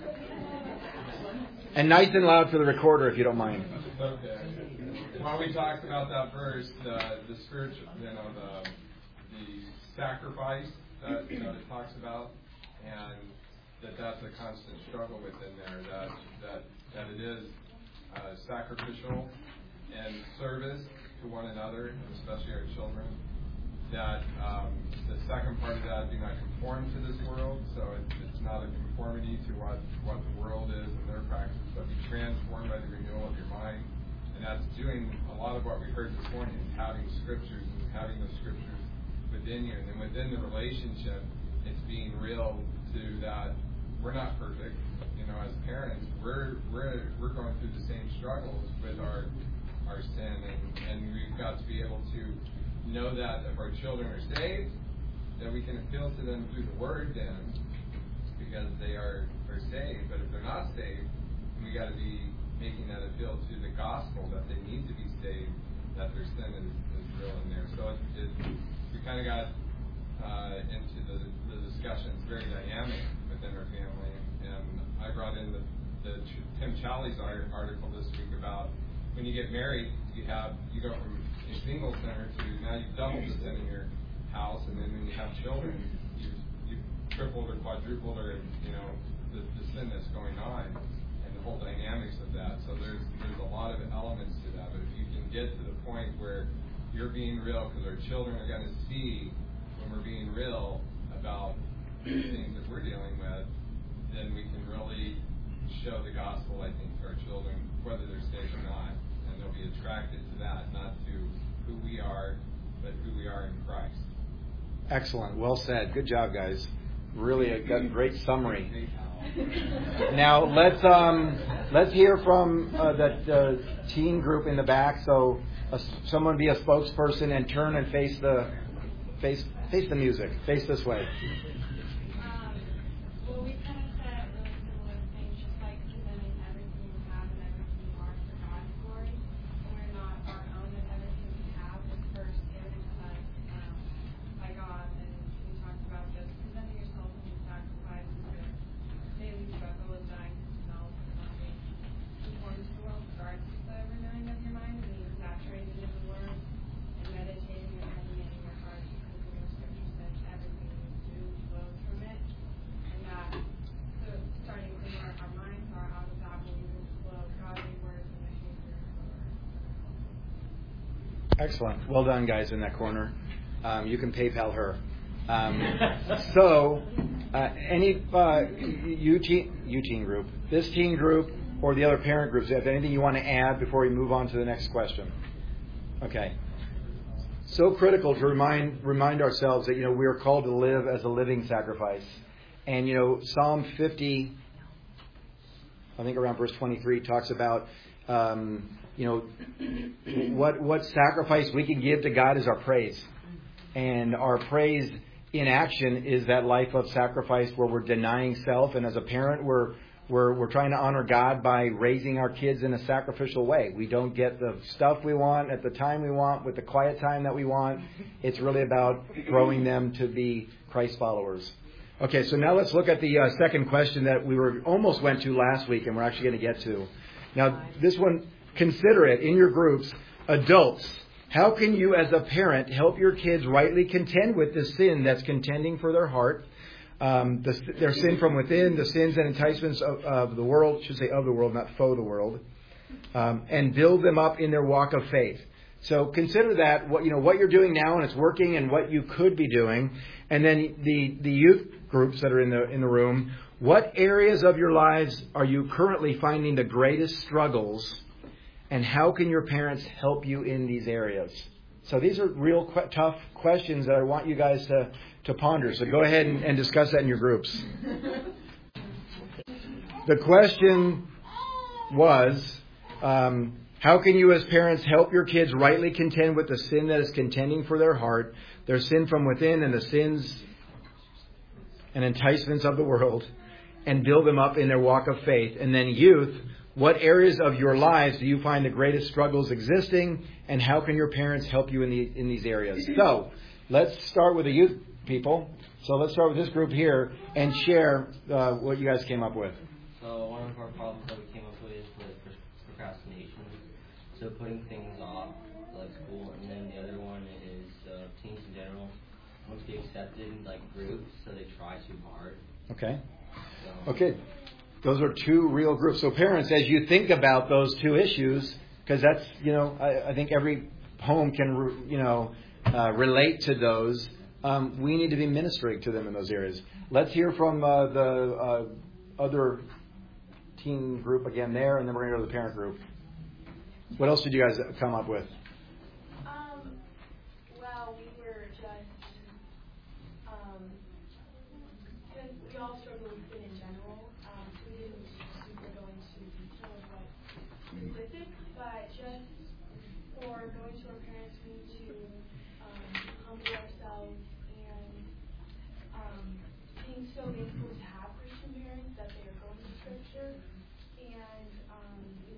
And nice and loud for the recorder, if you don't mind. Okay. While we talked about that verse, the, the spiritual, you know, the, the sacrifice that, you know, it talks about, and that that's a constant struggle within there, that that, that it is uh, sacrificial and service to one another, especially our children. That um, the second part of that, do not conform to this world. So it, it's not a conformity to what, what the world is and their practice, but be transformed by the renewal of your mind. And that's doing a lot of what we heard this morning, is having scriptures and having those scriptures within you. And then within the relationship, it's being real to that we're not perfect. You know, as parents, we're we're we're going through the same struggles with our our sin, and, and we've got to be able to know that if our children are saved, that we can appeal to them through the Word then, because they are, are saved. But if they're not saved, we got to be making that appeal to the gospel that they need to be saved, that their sin is, is real in there. So it, it, we kind of got uh, into the, the discussion. It's very dynamic within our family. And I brought in the, the Tim Challies article this week about when you get married, you have you go from a single center to now you've doubled the sin in your house, and then when you have children, you've, you've tripled or quadrupled, or you know the, the sin that's going on and the whole dynamics of that. So there's there's a lot of elements to that. But if you can get to the point where you're being real, because our children are going to see when we're being real about the things that we're dealing with, then we can really show the gospel, I think, to our children, whether they're saved or not. And they'll be attracted to that, not to who we are, but who we are in Christ. Excellent. Well said. Good job, guys. Really a great summary. Now let's um, let's hear from uh, that uh, teen group in the back. So uh, someone be a spokesperson and turn and face the face face the music. Face this way. Um, well, we kind of said really similar things, just like presenting everything we have and everything we are for God's glory. And we're not our own, and everything we have is first given to us um, by God. And we talked about just presenting yourself as a sacrifice, because daily struggle is dying to self and not being conformed to the world, regardless of the renewing of your mind and being saturated Excellent. Well done, guys, in that corner. Um, you can PayPal her. Um, so, uh, any uh, you, teen, you teen group, this teen group, or the other parent groups, have anything you want to add before we move on to the next question? Okay. So critical to remind remind ourselves that, you know, we are called to live as a living sacrifice. And, you know, Psalm fifty, I think around verse twenty-three, talks about, um, you know, what what sacrifice we can give to God is our praise. And our praise in action is that life of sacrifice where we're denying self. And as a parent, we're we're we're trying to honor God by raising our kids in a sacrificial way. We don't get the stuff we want at the time we want with the quiet time that we want. It's really about growing them to be Christ followers. Okay, so now let's look at the uh, second question that we were almost went to last week, and we're actually going to get to. Now, this one, consider it in your groups. Adults, how can you as a parent help your kids rightly contend with the sin that's contending for their heart, um, the, their sin from within, the sins and enticements of, of the world, should say of the world, not for the world, um, and build them up in their walk of faith? So consider that, what you know, what you're doing now and it's working, and what you could be doing. And then the, the youth groups that are in the in the room, what areas of your lives are you currently finding the greatest struggles, and how can your parents help you in these areas? So these are real qu- tough questions that I want you guys to, to ponder. So go ahead and, and discuss that in your groups. The question was, um, how can you as parents help your kids rightly contend with the sin that is contending for their heart, their sin from within and the sins and enticements of the world, and build them up in their walk of faith? And then youth, what areas of your lives do you find the greatest struggles existing, and how can your parents help you in the in these areas? So let's start with the youth people. So let's start with this group here and share uh, what you guys came up with. So one of our problems that we came up with was procrastination. So putting things off, like school, and then the other one is uh, teens in general want to be accepted in like groups, so they try too hard. Okay. So. Okay. Those are two real groups. So parents, as you think about those two issues, because that's, you know, I, I think every home can, you know, uh, relate to those. Um, we need to be ministering to them in those areas. Let's hear from uh, the uh, other teen group again there, and then we're going to go to the parent group. What else did you guys come up with? Um, well, we were just, um, because we all struggle with sin in general. Um, so we didn't super go into detail of what specific, but just for going to our parents, we need to um, humble ourselves and um, being so thankful to have Christian parents that they are going to Scripture, and um,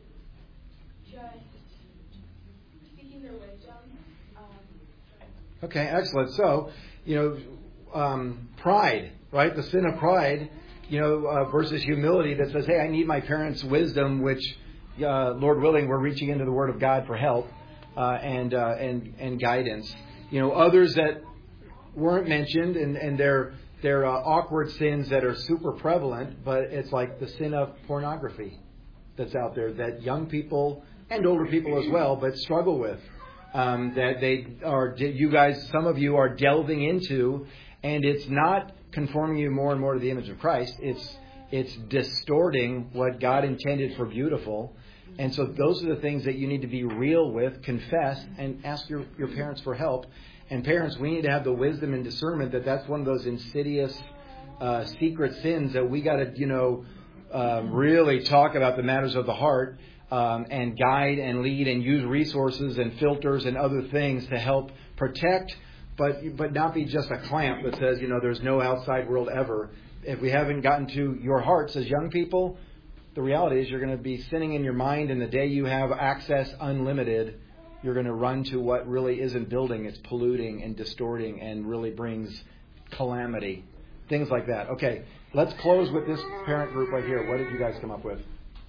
just speaking their wisdom. Um, okay, excellent. So, you know, um, pride, right? The sin of pride, you know, uh, versus humility that says, hey, I need my parents' wisdom, which, uh, Lord willing, we're reaching into the Word of God for help uh, and, uh, and and guidance. You know, others that weren't mentioned, and, and they're, they're uh, awkward sins that are super prevalent, but it's like the sin of pornography that's out there that young people and older people as well, but struggle with, um, that they are, you guys, some of you are delving into, and it's not conforming you more and more to the image of Christ. It's it's distorting what God intended for beautiful. And so those are the things that you need to be real with, confess, and ask your, your parents for help. And parents, we need to have the wisdom and discernment that that's one of those insidious uh, secret sins that we got to, you know, uh, really talk about the matters of the heart. Um, and guide and lead and use resources and filters and other things to help protect, but but not be just a clamp that says, you know, there's no outside world ever. If we haven't gotten to your hearts as young people, the reality is you're going to be sinning in your mind, and the day you have access unlimited, you're going to run to what really isn't building. It's polluting and distorting and really brings calamity. Things like that. Okay, let's close with this parent group right here. What did you guys come up with?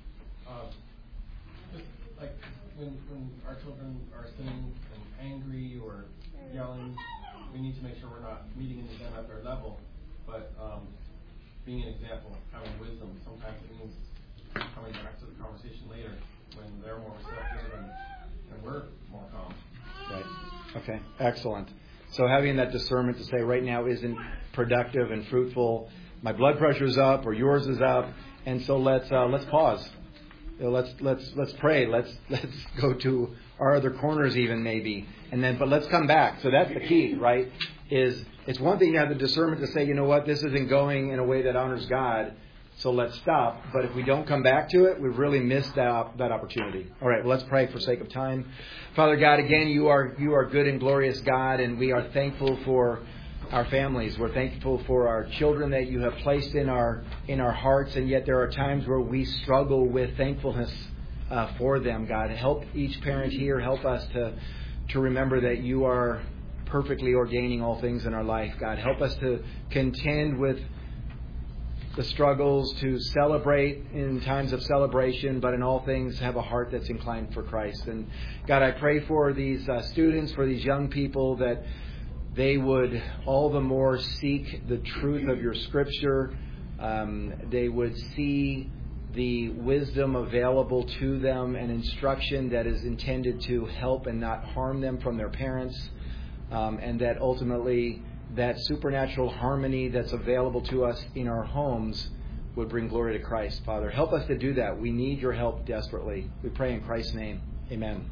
Like when, when our children are sinning and angry or yelling, we need to make sure we're not meeting into them at their level, but um, being an example, having wisdom. Sometimes it means coming back to the conversation later when they're more receptive and, and we're more calm. Right. Okay, excellent. So having that discernment to say right now isn't productive and fruitful. My blood pressure's up, or yours is up, and so let's uh, let's pause. You know, let's let's let's pray. Let's let's go to our other corners even maybe, and then but let's come back. So that's the key, right? Is it's one thing to have the discernment to say, you know what, this isn't going in a way that honors God, so let's stop. But if we don't come back to it, we've really missed that that opportunity. All right, well, let's pray for sake of time. Father God, again, you are you are good and glorious God, and we are thankful for our families. We're thankful for our children that you have placed in our in our hearts, and yet there are times where we struggle with thankfulness uh, for them. God, help each parent here. Help us to to remember that you are perfectly ordaining all things in our life. God, help us to contend with the struggles, to celebrate in times of celebration, but in all things have a heart that's inclined for Christ. And God, I pray for these uh, students, for these young people, that they would all the more seek the truth of your Scripture. Um, they would see the wisdom available to them and instruction that is intended to help and not harm them from their parents. Um, and that ultimately that supernatural harmony that's available to us in our homes would bring glory to Christ. Father, help us to do that. We need your help desperately. We pray in Christ's name. Amen.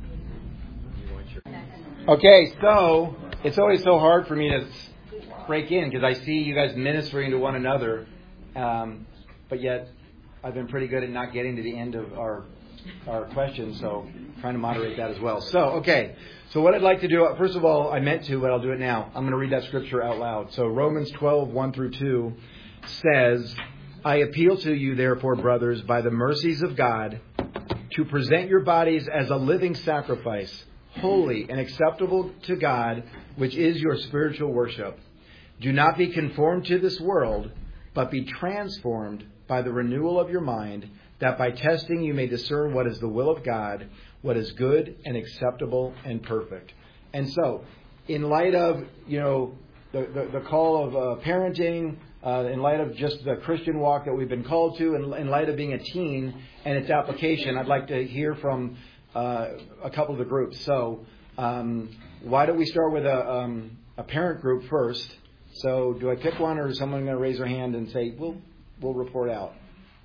Okay, so it's always so hard for me to break in because I see you guys ministering to one another, um, but yet I've been pretty good at not getting to the end of our our questions, so I'm trying to moderate that as well. So, okay. So what I'd like to do, first of all, I meant to, but I'll do it now. I'm going to read that scripture out loud. So Romans twelve, one through two says, I appeal to you, therefore, brothers, by the mercies of God, to present your bodies as a living sacrifice, holy and acceptable to God, which is your spiritual worship. Do not be conformed to this world, but be transformed by the renewal of your mind, that by testing you may discern what is the will of God, what is good and acceptable and perfect. And so, in light of, you know, the, the, the call of uh, parenting, uh, in light of just the Christian walk that we've been called to, in, in light of being a teen and its application, I'd like to hear from uh, a couple of the groups. So, um, why don't we start with a, um, a parent group first? So, do I pick one, or is someone going to raise their hand and say, we'll, we'll report out?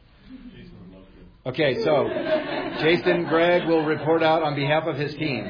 Okay, so Jason Gregg will report out on behalf of his team.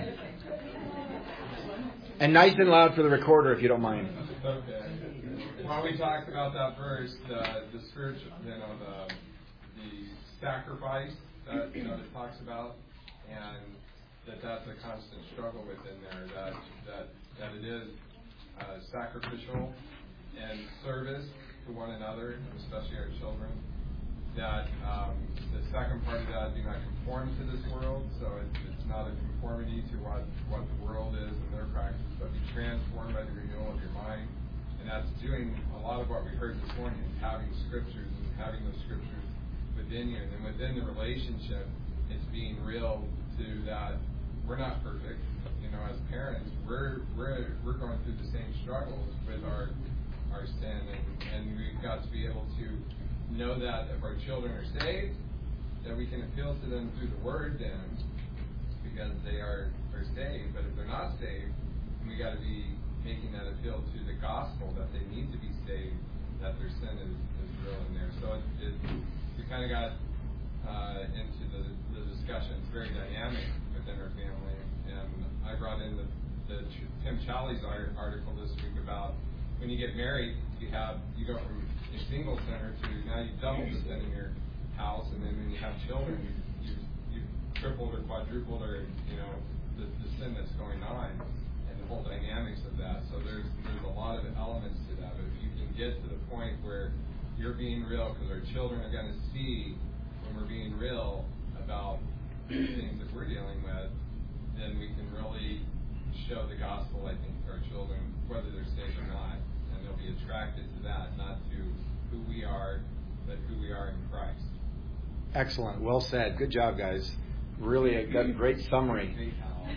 And nice and loud for the recorder, if you don't mind. Okay. While we talked about that first, uh, the spiritual, you know, the the sacrifice that you know it talks about, and that that's a constant struggle within there. That that that it is uh, sacrificial and service to one another, especially our children. That um, the second part of that, do not conform to this world. So it's, it's not a conformity to what, what the world is and their practice, but be transformed by the renewal of your mind. And that's doing a lot of what we heard this morning, is having scriptures and having those scriptures within you. And then within the relationship, it's being real to that we're not perfect. You know, as parents, we're we're we're going through the same struggles with our our sin, and, and we've got to be able to know that if our children are saved, that we can appeal to them through the Word then, because they are, are saved. But if they're not saved, we got to be making that appeal to the gospel that they need to be saved, that their sin is, is real in there. So it, it, we kind of got uh, into the, the discussion. It's very dynamic within our family. And I brought in the, the Tim Challies article this week about when you get married, you have you go from a single center to now you've doubled the sin in your house, and then when you have children, you you you've tripled or quadrupled or you know the, the sin that's going on and the whole dynamics of that. So there's there's a lot of elements to that. But if you can get to the point where you're being real, because our children are going to see when we're being real about the things that we're dealing with, then we can really show the gospel, I think, to our children, whether they're saved or not. And they'll be attracted to that, not to who we are, but who we are in Christ. Excellent. Well said. Good job, guys. Really a good, great summary.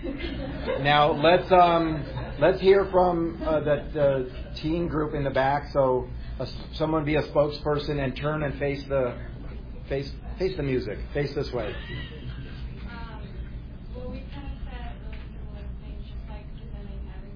Now let's um, let's hear from uh, that uh, teen group in the back. So uh, someone be a spokesperson and turn and face the face face the music. Face this way. Um, well, we kind of said really similar things, just like presenting every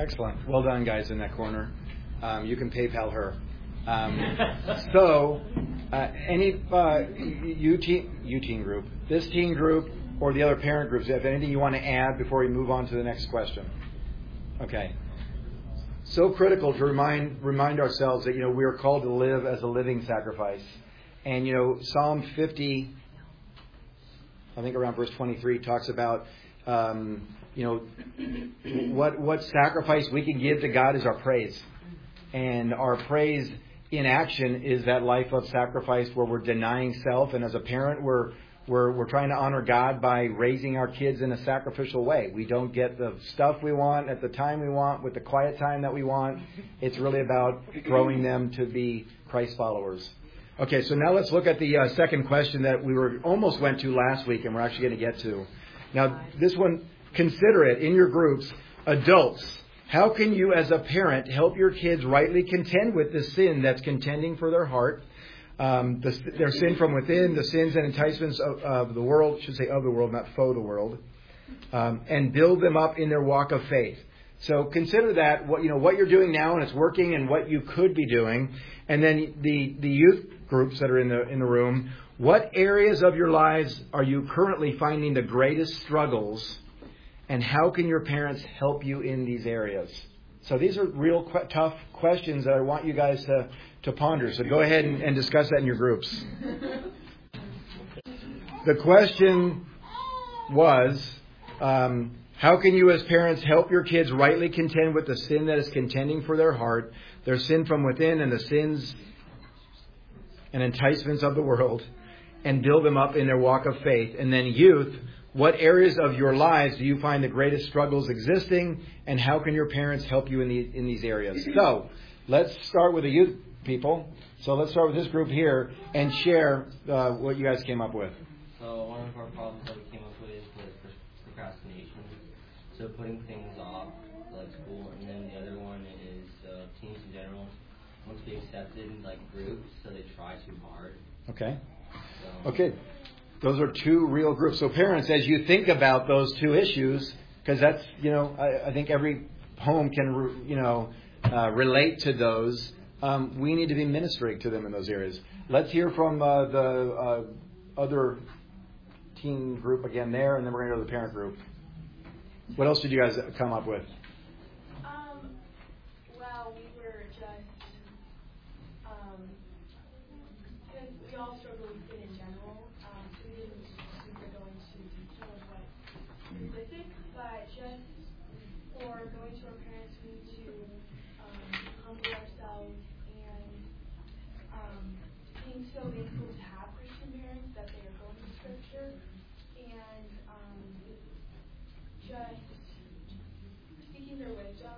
Excellent. Well done, guys, in that corner. Um, you can PayPal her. Um, so, uh, any uh, you teen, you teen group, this teen group, or the other parent groups, have anything you want to add before we move on to the next question? Okay. So critical to remind remind ourselves that, you know, we are called to live as a living sacrifice. And, you know, Psalm fifty, I think around verse twenty-three, talks about, um, you know, what what sacrifice we can give to God is our praise. And our praise in action is that life of sacrifice where we're denying self. And as a parent, we're we're we're trying to honor God by raising our kids in a sacrificial way. We don't get the stuff we want at the time we want with the quiet time that we want. It's really about growing them to be Christ followers. Okay, so now let's look at the uh, second question that we were almost went to last week, and we're actually going to get to. Now, this one, consider it in your groups. Adults, how can you as a parent help your kids rightly contend with the sin that's contending for their heart, um, the, their sin from within, the sins and enticements of, of the world, I should say of the world, not for the world, um, and build them up in their walk of faith? So consider that, what you know, what you're doing now and it's working, and what you could be doing. And then the, the youth groups that are in the in the room, what areas of your lives are you currently finding the greatest struggles, and how can your parents help you in these areas? So these are real qu- tough questions that I want you guys to, to ponder. So go ahead and, and discuss that in your groups. The question was, um, how can you as parents help your kids rightly contend with the sin that is contending for their heart, their sin from within and the sins and enticements of the world, and build them up in their walk of faith? And then youth, what areas of your lives do you find the greatest struggles existing, and how can your parents help you in, the, in these areas? So let's start with the youth people. So let's start with this group here and share uh, what you guys came up with. So one of our problems that we came up with was procrastination. So putting things off, like school, and then the other one is uh, teens in general. Want to be accepted in like groups, so they try too hard. Okay. So. Okay. Those are two real groups. So parents, as you think about those two issues, because that's, you know, I, I think every home can, you know, uh, relate to those. Um, we need to be ministering to them in those areas. Let's hear from uh, the uh, other teen group again there, and then we're going to go to the parent group. What else did you guys come up with? Um, well, we were just, um, because we all struggle with sin in general, um, so we didn't super go into detail of what specific, but just for going to our parents, we need to um, humble ourselves and um, being so thankful to have Christian parents that they are going to Scripture, and um, just seeking their wisdom.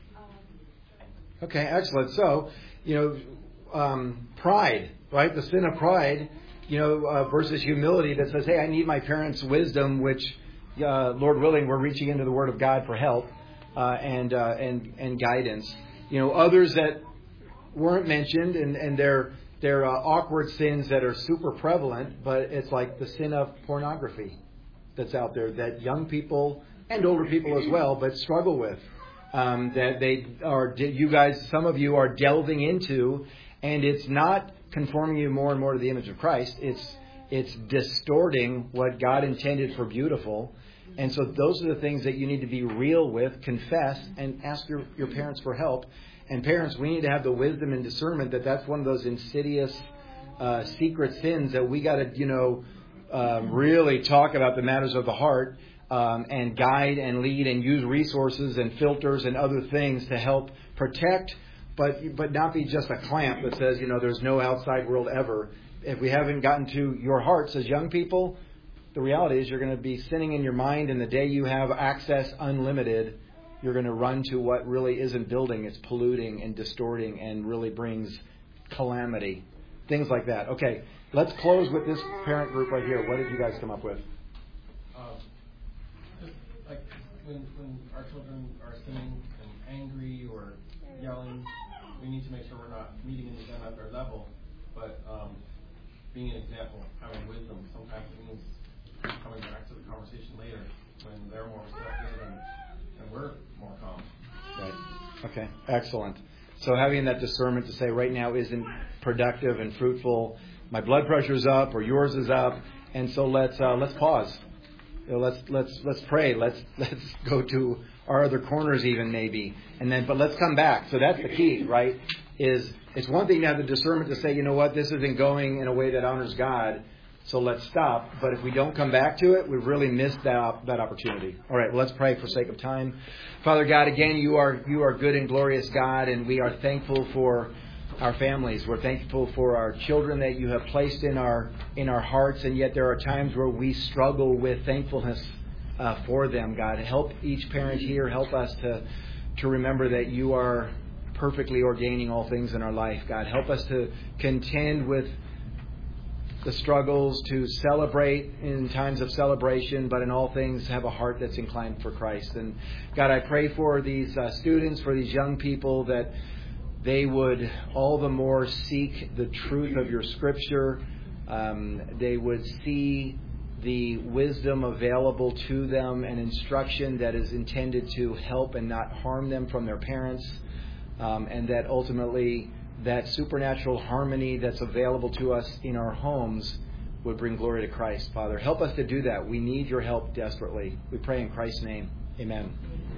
Um, okay, excellent. So, you know, um, pride, right? The sin of pride, you know, uh, versus humility that says, hey, I need my parents' wisdom, which, uh, Lord willing, we're reaching into the Word of God for help uh, and, uh, and and guidance. You know, others that weren't mentioned, and, and they're, they're uh, awkward sins that are super prevalent, but it's like the sin of pornography that's out there that young people and older people as well, but struggle with, um, that they are, you guys, some of you are delving into, and it's not conforming you more and more to the image of Christ. It's it's distorting what God intended for beautiful. And so those are the things that you need to be real with, confess, and ask your, your parents for help. And parents, we need to have the wisdom and discernment that that's one of those insidious uh, secret sins that we got to, you know, uh, really talk about the matters of the heart. Um, and guide and lead and use resources and filters and other things to help protect, but but not be just a clamp that says, you know, there's no outside world ever. If we haven't gotten to your hearts as young people, the reality is you're going to be sinning in your mind, and the day you have access unlimited, you're going to run to what really isn't building. It's polluting and distorting and really brings calamity. Things like that. Okay, let's close with this parent group right here. What did you guys come up with? Like when when our children are sinning and angry or yelling, we need to make sure we're not meeting them at their level, but um, being an example, having wisdom. Sometimes it means coming back to the conversation later when they're more receptive and, and we're more calm. Right. Okay, excellent. So having that discernment to say right now isn't productive and fruitful. My blood pressure's up or yours is up, and so let's uh, let's pause. You know, let's let's let's pray. Let's let's go to our other corners even maybe, and then but let's come back. So that's the key, right? Is it's one thing to have the discernment to say, you know what, this isn't going in a way that honors God, so let's stop. But if we don't come back to it, we've really missed that that opportunity. All right, well, let's pray for sake of time. Father God, again, you are you are good and glorious God, and we are thankful for our families. We're thankful for our children that you have placed in our in our hearts, and yet there are times where we struggle with thankfulness uh, for them. God, help each parent here. Help us to to remember that you are perfectly ordaining all things in our life. God, help us to contend with the struggles, to celebrate in times of celebration, but in all things have a heart that's inclined for Christ. And God, I pray for these uh, students, for these young people, that they would all the more seek the truth of your Scripture. Um, they would see the wisdom available to them and instruction that is intended to help and not harm them from their parents. Um, and that ultimately that supernatural harmony that's available to us in our homes would bring glory to Christ. Father, help us to do that. We need your help desperately. We pray in Christ's name. Amen.